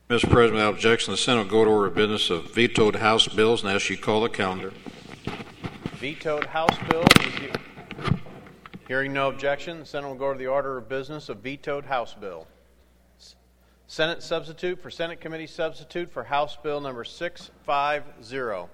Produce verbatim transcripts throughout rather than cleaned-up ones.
Mister President, without objection, the Senate will go to order of business of vetoed House bills and ask you call the calendar. Vetoed House bills. Hearing no objection, the Senate will go to the order of business of vetoed House bill. Senate substitute for Senate committee substitute for House Bill number six fifty.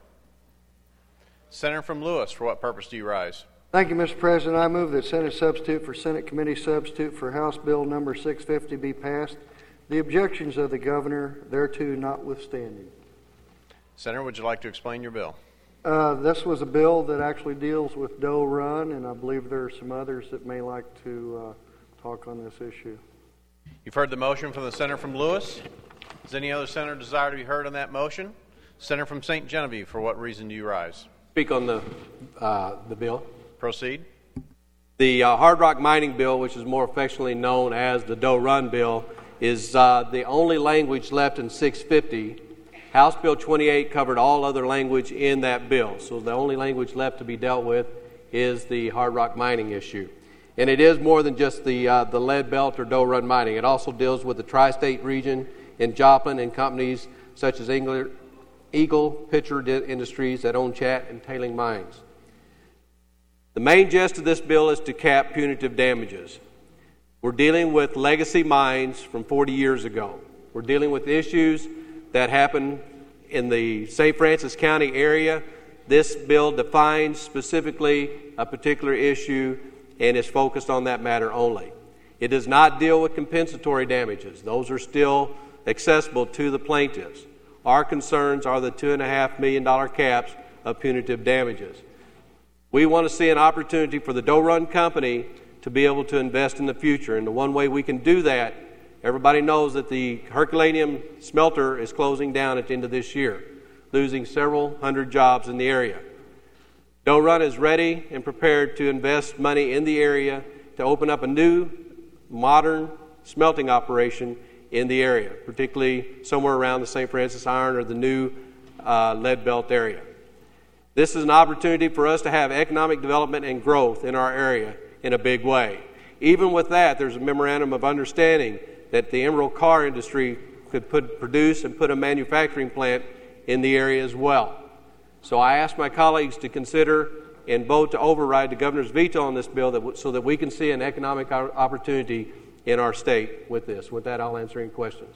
Senator from Lewis, for what purpose do you rise? Thank you, Mister President. I move that Senate substitute for Senate committee substitute for House Bill number six fifty be passed, the objections of the governor thereto notwithstanding. Senator, would you like to explain your bill? Uh, this was a bill that actually deals with Doe Run, and I believe there are some others that may like to uh, talk on this issue. You've heard the motion from the Senator from Lewis. Does any other senator desire to be heard on that motion? Senator from Saint Genevieve, for what reason do you rise? Speak on the uh, the bill. Proceed. The uh, Hard Rock Mining Bill, which is more affectionately known as the Doe Run Bill, is uh, the only language left in six fifty. House Bill twenty-eight covered all other language in that bill, so the only language left to be dealt with is the hard rock mining issue. And it is more than just the uh, the lead belt or Doe Run mining. It also deals with the tri-state region in Joplin and companies such as Engler, Eagle Pitcher Industries that own Chat and Tailing Mines. The main gist of this bill is to cap punitive damages. We're dealing with legacy mines from forty years ago. We're dealing with issues that happen in the Saint Francis County area. This bill defines specifically a particular issue and is focused on that matter only. It does not deal with compensatory damages. Those are still accessible to the plaintiffs. Our concerns are the two point five million dollars caps of punitive damages. We want to see an opportunity for the Doe Run Company to be able to invest in the future, and the one way we can do that, everybody knows that the Herculaneum smelter is closing down at the end of this year, losing several hundred jobs in the area. Doe Run is ready and prepared to invest money in the area to open up a new, modern smelting operation in the area, particularly somewhere around the Saint Francis Iron or the new uh, lead belt area. This is an opportunity for us to have economic development and growth in our area in a big way. Even with that, there's a memorandum of understanding that the emerald car industry could put, produce and put a manufacturing plant in the area as well. So I ask my colleagues to consider and vote to override the governor's veto on this bill that w- so that we can see an economic opportunity in our state with this. With that, I'll answer any questions.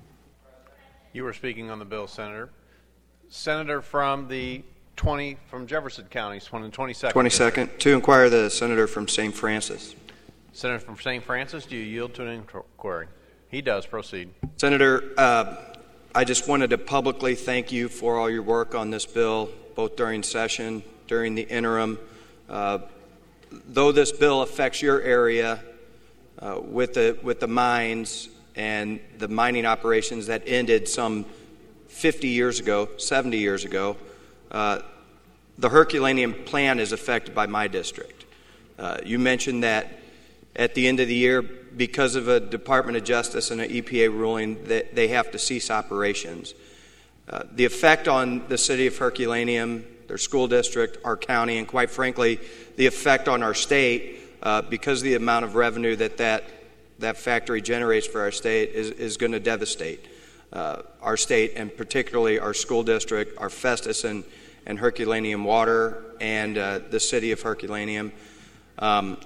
You were speaking on the bill, Senator. Senator from the twenty from Jefferson County, twenty-second. twenty-second. To inquire the senator from Saint Francis. Senator from Saint Francis, do you yield to an inquiry? He does. Proceed. Senator, uh, I just wanted to publicly thank you for all your work on this bill, both during session, during the interim. Uh, though this bill affects your area uh, with the with the mines and the mining operations that ended some fifty years ago, seventy years ago, uh, the Herculaneum plant is affected by my district. Uh, you mentioned that at the end of the year, because of a Department of Justice and an E P A ruling, that they have to cease operations. Uh, the effect on the city of Herculaneum, their school district, our county, and quite frankly, the effect on our state, uh, because of the amount of revenue that that, that factory generates for our state, is, is going to devastate uh, our state, and particularly our school district, our Festus and, and Herculaneum Water, and uh, the city of Herculaneum. Um,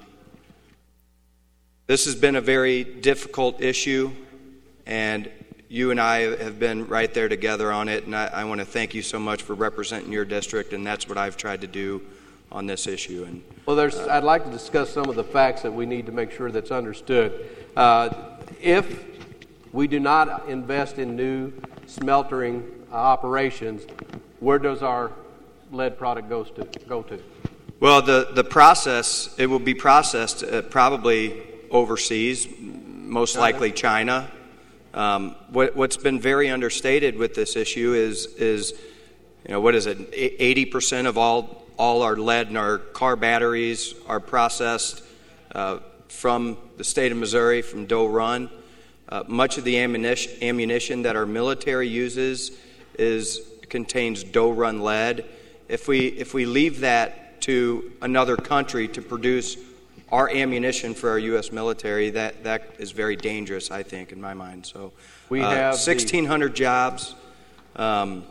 This has been a very difficult issue, and you and I have been right there together on it, and I, I want to thank you so much for representing your district, and that's what I've tried to do on this issue. And Well, there's, uh, I'd like to discuss some of the facts that we need to make sure that's understood. Uh, if we do not invest in new smeltering uh, operations, where does our lead product goes to, go to? Well, the, the process, it will be processed uh, probably overseas, most likely China. Um, what, what's been very understated with this issue is, is you know, what is it? eighty percent of all all our lead in our car batteries are processed uh, from the state of Missouri, from Doe Run. Uh, much of the ammunition, ammunition that our military uses is contains Doe Run lead. If we if we leave that to another country to produce our ammunition for our U S military, that, that is very dangerous, I think, in my mind. So we uh, have sixteen hundred jobs, um,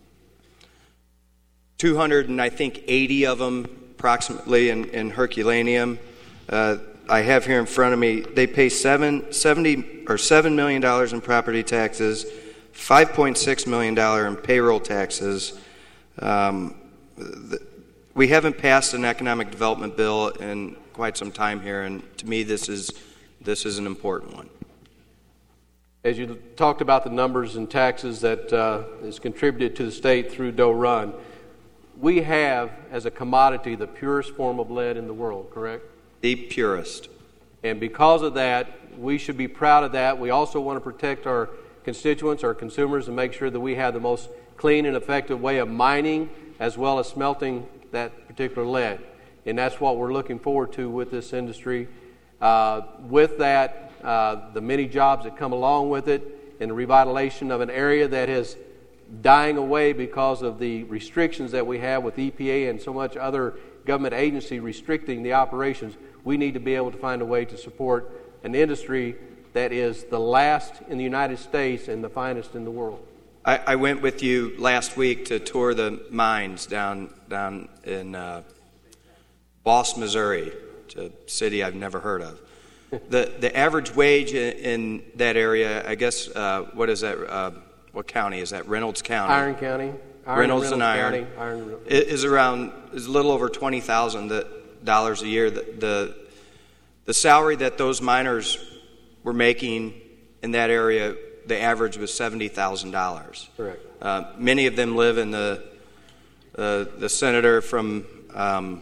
two hundred and I think eighty of them approximately in, in Herculaneum. Uh, I have here in front of me, they pay seven, seventy, or seven million dollars in property taxes, five point six million dollars in payroll taxes. Um, the, we haven't passed an economic development bill in quite some time here, and to me this is this is an important one. As you talked about the numbers and taxes that uh, is contributed to the state through Doe Run, we have as a commodity the purest form of lead in the world, correct? The purest. And because of that, we should be proud of that. We also want to protect our constituents, our consumers, and make sure that we have the most clean and effective way of mining as well as smelting that particular lead. And that's what we're looking forward to with this industry. Uh, with that, uh, the many jobs that come along with it and the revitalization of an area that is dying away because of the restrictions that we have with E P A and so much other government agency restricting the operations, we need to be able to find a way to support an industry that is the last in the United States and the finest in the world. I, I went with you last week to tour the mines down down in uh, Boss, Missouri, a city I've never heard of. the The average wage in, in that area, I guess, uh, what is that? Uh, what county is that? Reynolds County. Iron County. Iron Reynolds, and, Reynolds Iron, County, Iron is around is a little over twenty thousand dollars a year. The, the the salary that those miners were making in that area, the average was seventy thousand dollars. Correct. Uh, many of them live in the uh, the senator from um,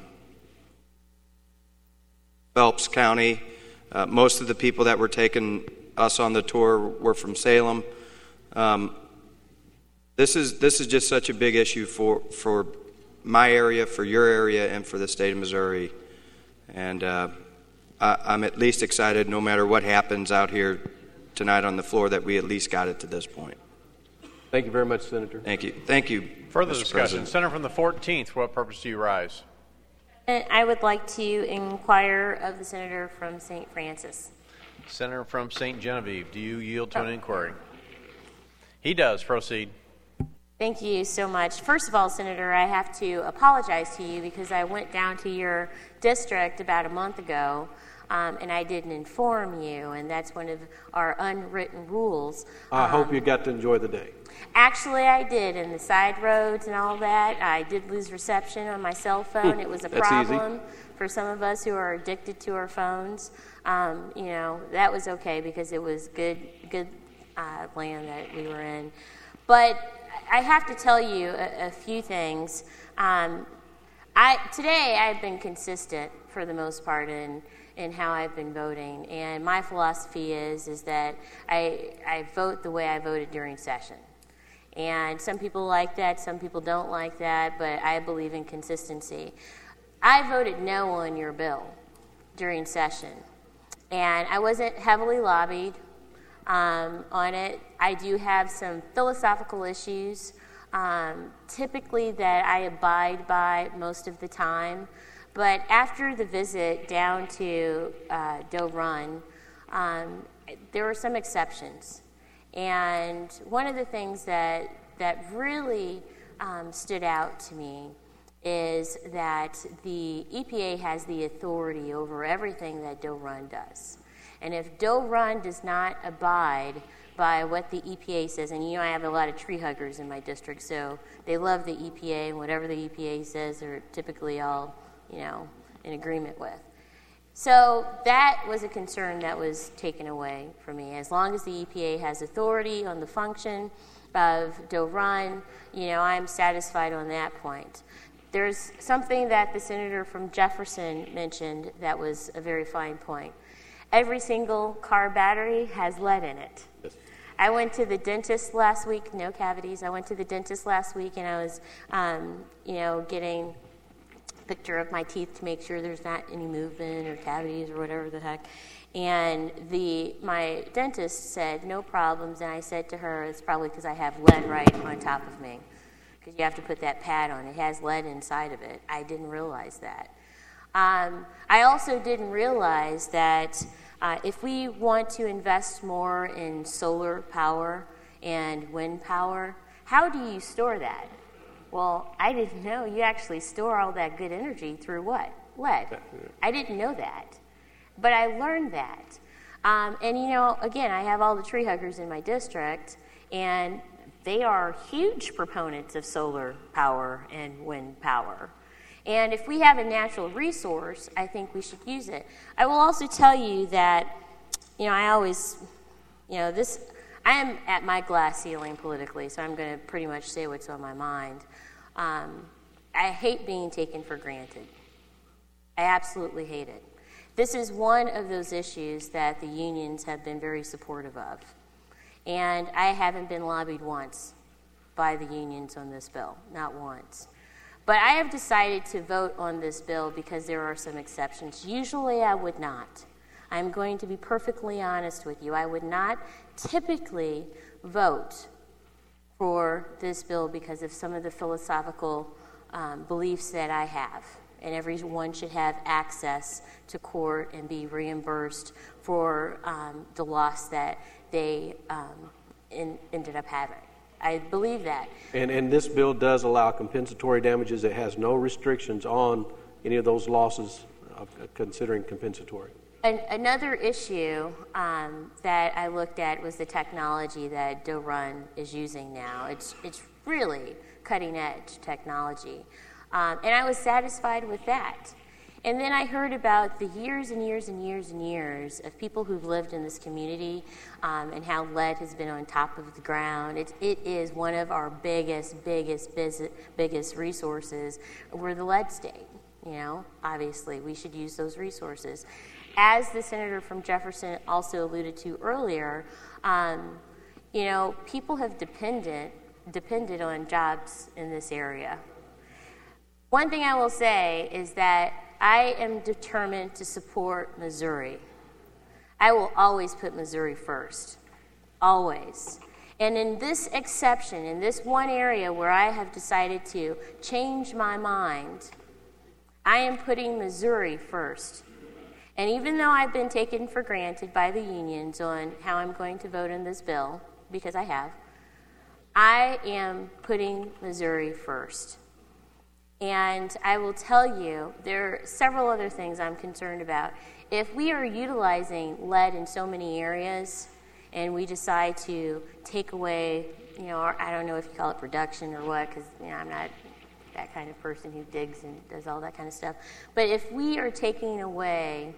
Phelps County. Uh, most of the people that were taking us on the tour were from Salem. Um, This is this is just such a big issue for, for my area, for your area, and for the state of Missouri. And uh, I, I'm at least excited, no matter what happens out here tonight on the floor, that we at least got it to this point. Thank you very much, Senator. Thank you. Thank you. Further Mister discussion. President. Senator from the fourteenth, for what purpose do you rise? And I would like to inquire of the senator from Saint Francis. Senator from Saint Genevieve, do you yield to an Oh. inquiry? He does. Proceed. Thank you so much. First of all, Senator, I have to apologize to you because I went down to your district about a month ago um, and I didn't inform you, and that's one of our unwritten rules. I um, hope you got to enjoy the day. Actually, I did, and the side roads and all that. I did lose reception on my cell phone. It was a That's easy. problem for some of us who are addicted to our phones. Um, you know, that was okay because it was good, good uh, land that we were in. But I have to tell you a, a few things. Um, I today I've been consistent for the most part in in how I've been voting, and my philosophy is is that I I vote the way I voted during session. And some people like that, some people don't like that, but I believe in consistency. I voted no on your bill during session, and I wasn't heavily lobbied um, on it. I do have some philosophical issues, um, typically that I abide by most of the time, but after the visit down to uh, Doe Run, um, there were some exceptions. And one of the things that that really um, stood out to me is that the E P A has the authority over everything that Doe Run does. And if Doe Run does not abide by what the E P A says, and you know I have a lot of tree huggers in my district, so they love the E P A, and whatever the E P A says, they're typically all, you know, in agreement with. So that was a concern that was taken away from me. As long as the E P A has authority on the function of Doe Run, you know, I'm satisfied on that point. There's something that the senator from Jefferson mentioned that was a very fine point. Every single car battery has lead in it. Yes. I went to the dentist last week, no cavities. I went to the dentist last week and I was, um, you know, getting picture of my teeth to make sure there's not any movement or cavities or whatever the heck. And the my dentist said, no problems. And I said to her, it's probably because I have lead right on top of me. Because you have to put that pad on. It has lead inside of it. I didn't realize that. Um, I also didn't realize that uh, if we want to invest more in solar power and wind power, how do you store that? Well, I didn't know you actually store all that good energy through what? Lead. I didn't know that. But I learned that. Um, and, you know, again, I have all the tree huggers in my district, and they are huge proponents of solar power and wind power. And if we have a natural resource, I think we should use it. I will also tell you that, you know, I always, you know, this, I am at my glass ceiling politically, so I'm going to pretty much say what's on my mind. Um, I hate being taken for granted. I absolutely hate it. This is one of those issues that the unions have been very supportive of. And I haven't been lobbied once by the unions on this bill, not once. But I have decided to vote on this bill because there are some exceptions. Usually I would not. I'm going to be perfectly honest with you. I would not typically vote for this bill because of some of the philosophical um, beliefs that I have. And everyone should have access to court and be reimbursed for um, the loss that they um, in, ended up having. I believe that. And, and this bill does allow compensatory damages. It has no restrictions on any of those losses of considering compensatory. An, another issue um, that I looked at was the technology that Doe Run is using now. It's, it's really cutting-edge technology. Um, and I was satisfied with that. And then I heard about the years and years and years and years of people who've lived in this community um, and how lead has been on top of the ground. It, it is one of our biggest, biggest, biggest, biggest resources. We're the lead state, you know. Obviously, we should use those resources. As the senator from Jefferson also alluded to earlier, um, you know, people have depended, depended on jobs in this area. One thing I will say is that I am determined to support Missouri. I will always put Missouri first, always. And in this exception, in this one area where I have decided to change my mind, I am putting Missouri first. And even though I've been taken for granted by the unions on how I'm going to vote in this bill, because I have, I am putting Missouri first. And I will tell you, there are several other things I'm concerned about. If we are utilizing lead in so many areas and we decide to take away, you know, or I don't know if you call it production or what, because you know, I'm not that kind of person who digs and does all that kind of stuff. But if we are taking away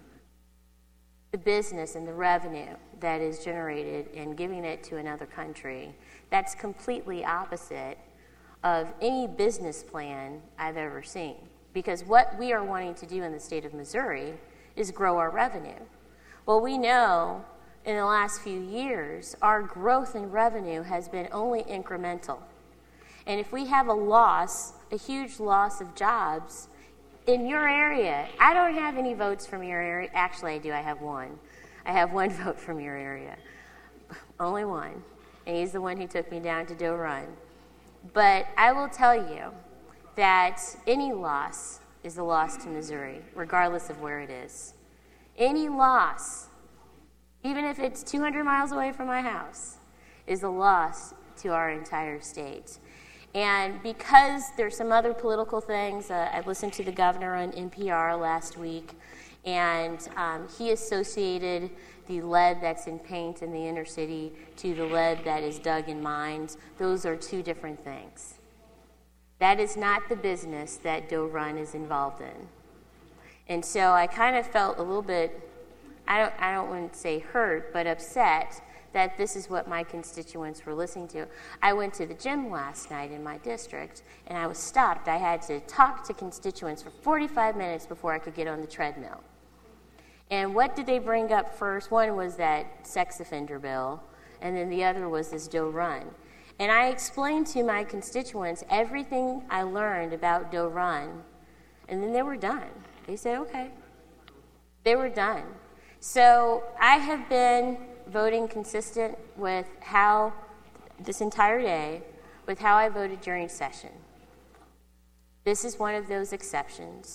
the business and the revenue that is generated and giving it to another country, that's completely opposite of any business plan I've ever seen. Because what we are wanting to do in the state of Missouri is grow our revenue. Well, we know in the last few years, our growth in revenue has been only incremental. And if we have a loss, a huge loss of jobs in your area, I don't have any votes from your area. Actually, I do. I have one. I have one vote from your area. Only one. And he's the one who took me down to Doe Run. But I will tell you that any loss is a loss to Missouri, regardless of where it is. Any loss, even if it's two hundred miles away from my house, is a loss to our entire state. And because there's some other political things, uh, I listened to the governor on N P R last week, and um, he associated the lead that's in paint in the inner city to the lead that is dug in mines. Those are two different things. That is not the business that Doe Run is involved in. And so I kind of felt a little bit, I don't, I don't want to say hurt, but upset that this is what my constituents were listening to. I went to the gym last night in my district, and I was stopped. I had to talk to constituents for forty-five minutes before I could get on the treadmill. And what did they bring up first? One was that sex offender bill, and then the other was this Doe Run. And I explained to my constituents everything I learned about Doe Run, and then they were done. They said, okay. They were done. So I have been voting consistent with how, this entire day, with how I voted during session. This is one of those exceptions.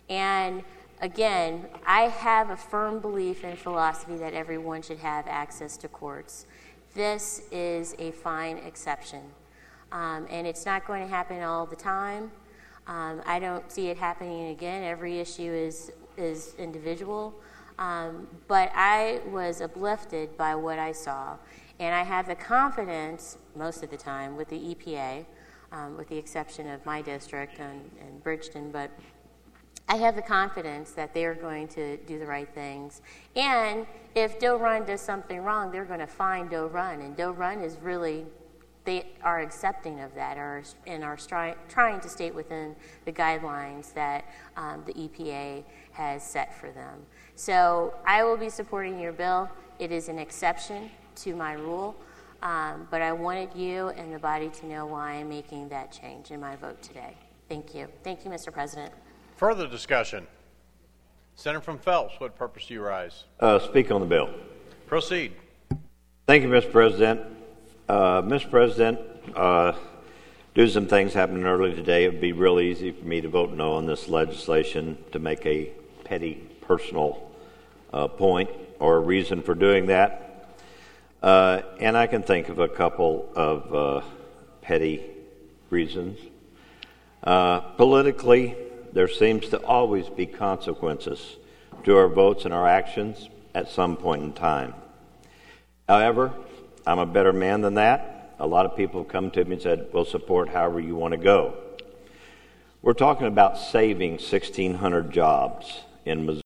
And again, I have a firm belief and philosophy that everyone should have access to courts. This is a fine exception. Um, and it's not going to happen all the time. Um, I don't see it happening again. Every issue is, is individual. Um, but I was uplifted by what I saw. And I have the confidence, most of the time, with the E P A, um, with the exception of my district and, and Bridgeton, but I have the confidence that they are going to do the right things. And if Doe Run does something wrong, they're going to fine Doe Run. And Doe Run is really, they are accepting of that or, and are stri- trying to stay within the guidelines that um, the E P A has set for them. So I will be supporting your bill. It is an exception to my rule, um, but I wanted you and the body to know why I'm making that change in my vote today. Thank you. Thank you, Mister President. Further discussion. Senator from Phelps, what purpose do you rise? Uh, speak on the bill. Proceed. Thank you, Mister President. Uh, Mister President, uh, due to some things happening early today, it would be real easy for me to vote no on this legislation to make a petty personal uh, point or a reason for doing that. Uh, and I can think of a couple of uh, petty reasons. Uh, politically, there seems to always be consequences to our votes and our actions at some point in time. However, I'm a better man than that. A lot of people have come to me and said, we'll support however you want to go. We're talking about saving sixteen hundred jobs in Missouri.